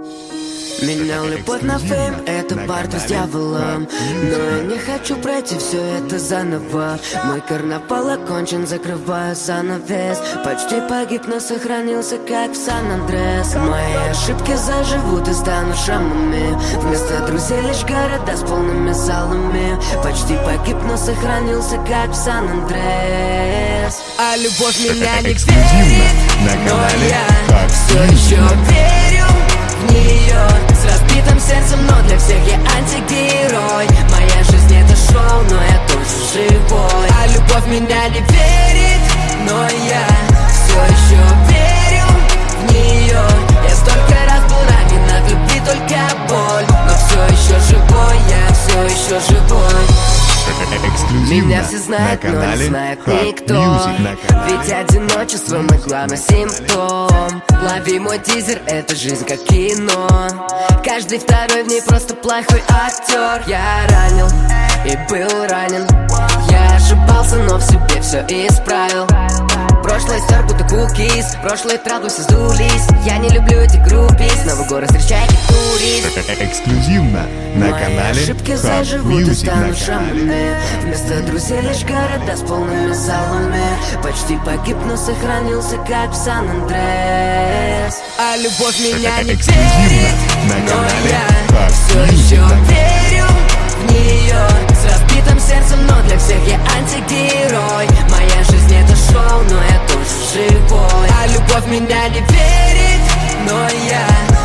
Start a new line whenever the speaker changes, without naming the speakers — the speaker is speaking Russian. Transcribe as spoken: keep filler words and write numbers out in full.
Менял любовь на фейм, это бартер с дьяволом. Но я не хочу пройти все это заново. Мой карнавал окончен, закрываю занавес. Почти погиб, но сохранился, как в Сан-Андрес. Мои ошибки заживут и станут шрамами. Вместо друзей лишь города с полными залами. Почти погиб, но сохранился, как в Сан-Андрес. А любовь меня не верит, но я все еще верю в нее. С разбитым сердцем, но для всех я антигерой. Моя жизнь это шоу, но я тоже живой. А любовь меня не верит, но я все еще верю в нее. Я столько раз был ранен от любви, только боль. Но все еще живой, я все еще живой. Меня все знают, но не знает никто. Ведь одиночество мой главный симптом. Лови мой тизер, это жизнь как кино. Каждый второй в ней просто плохой актер. Я ранил и был ранен. Я ошибался, но в себе все исправил. Прошлое стер, будто кукис. Прошлое траву все сдулись. Я не люблю эти группис. Новый город встречай как турист.
Эксклюзивно на канале
Мои ошибки заживут и станут шрамами. Вместо друзей лишь города с полными залами. Почти погиб, но сохранился, как в Сан-Андрес. А любовь меня не верит, но я все еще верю в нее. С разбитым сердцем, но для всех я антигерой. Моя жизнь это шоу, но я тоже живой. А любовь меня не верит, но я